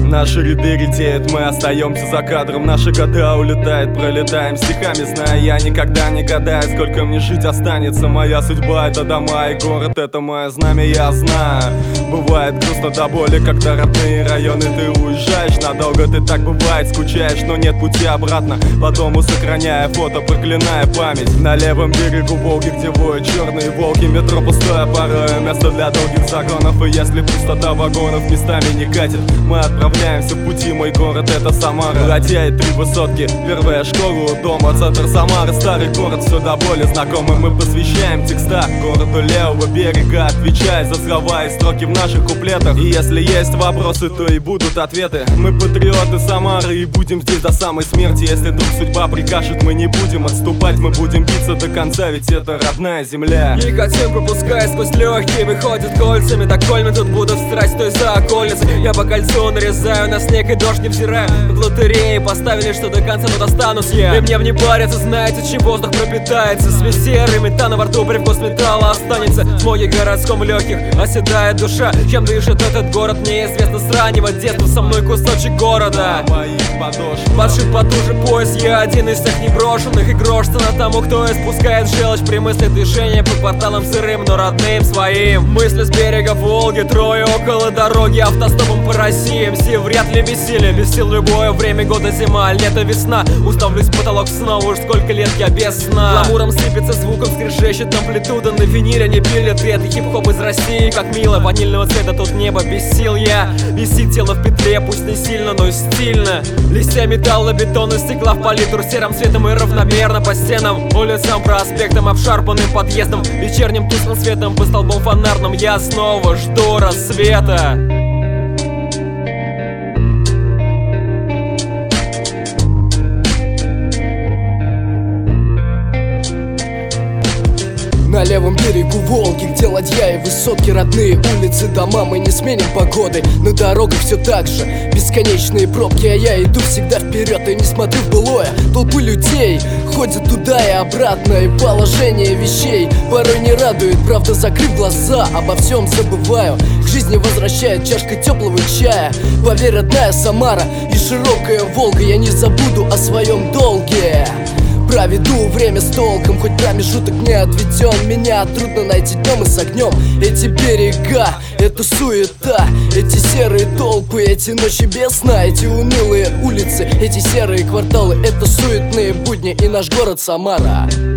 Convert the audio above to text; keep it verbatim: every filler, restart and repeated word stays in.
Наши ряды редеют, мы остаемся за кадром. Наши года улетают, пролетаем стихами, зная, я никогда не гадаю, сколько мне жить останется. Моя судьба — это дома и город, это мое знамя, я знаю. Бывает грустно до боли, когда родные районы ты уезжаешь надолго. Ты так бывает, скучаешь, но нет пути обратно. По дому сохраняя фото, проклиная память. На левом берегу Волги, где воют черные волки. Метро пустое порой, место для долгих загонов. И если пустота вагонов местами не катит, мы отправляемся в пути, мой город — это Самара. Ладья и три высотки, первая школа у дома. Центр Самары, старый город, все до боли знакомый. Мы посвящаем текста городу левого берега, отвечая за слова и строки в наших куплетах. И если есть вопросы, то и будут ответы. Мы патриоты Самары и будем здесь до самой смерти. Если вдруг судьба прикажет, мы не будем отступать. Мы будем биться до конца, ведь это родная земля. Никотин пропуская сквозь легкие, выходит кольцами. Так коль мы тут будут страсть той за околицей. Я по кольцу нарезаю, на снег и дождь невзираю. В лотерее поставили, что до конца тут останусь я. И мне не парится, знаете, чем воздух пропитается. Свет серый, метана во рту, привкус металла останется. В смоге городском легких оседает душа. Чем дышит этот город, неизвестно с раннего детства. Со мной кусочек города, подшит потуже пояс, я один из всех неброшенных. И грош цена тому, кто испускает желчь при мысли движения по кварталам сырым, но родным своим. Мысли с берега Волги, трое около дороги, автостопом по России. МС вряд ли бессилие, без сил любое время года, зима, лето, весна. Уставлюсь в потолок снова, уж сколько лет я без сна. Ламуром сыпется звуком, скрежещет амплитуда. На виниле не пилит, это хип-хоп из России. Как мило, ванильного цвета тут небо, без сил я. Висит тело в петле, пусть не сильно, но стильно. Листья металла, бетона, стекла в палитру серым цветом и равномерно по стенам, улицам, проспектам, обшарпанным подъездом, вечерним тусклым светом по столбам фонарным. Я снова жду рассвета. На левом берегу Волги, где ладья и высотки, родные улицы, дома, мы не сменим погоды. На дорогах все так же, бесконечные пробки, а я иду всегда вперед и не смотрю в былое. Толпы людей ходят туда и обратно, и положение вещей порой не радует. Правда, закрыв глаза, обо всем забываю. К жизни возвращает чашка теплого чая. Поверь, родная Самара и широкая Волга, я не забуду о своем долге. Проведу время с толком, хоть промежуток не отведен. Меня трудно найти днем и с огнем. Эти берега, это суета, эти серые толпы, эти ночи без сна, эти унылые улицы, эти серые кварталы, это суетные будни и наш город Самара.